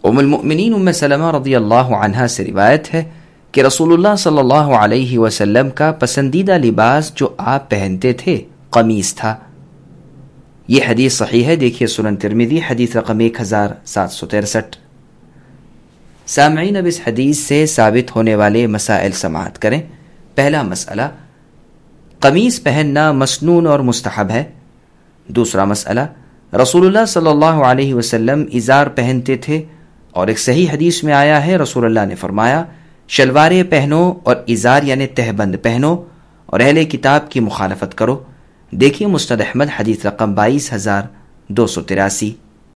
उम्मुल मुमिनीन उम्मे सलमा रज़ियल्लाहु अन्हा से रिवायत है कि रसूलुल्लाह सल्लल्लाहु अलैहि वसल्लम का पसंदीदा लिबास जो आप पहनते थे कमीज था। यह हदीस सही है, देखिए सुनन तिरमिज़ी हदीस रकम 1763। सामईन, अब इस हदीस से साबित होने वाले मसाइल समाअत करें। पहला मसला, कमीज पहनना मसनून और मुस्तहब है। दूसरा मसला, रसूलुल्लाह सल्लल्लाहु अलैहि वसल्लम इज़ार पहनते थे और एक सही हदीस में आया है रसूलुल्लाह ने फरमाया शलवारें पहनो और इज़ार यानी तहबंद पहनो और अहले किताब की मुखालफत करो। देखिए मुस्नद अहमद हदीस रकम 22,283।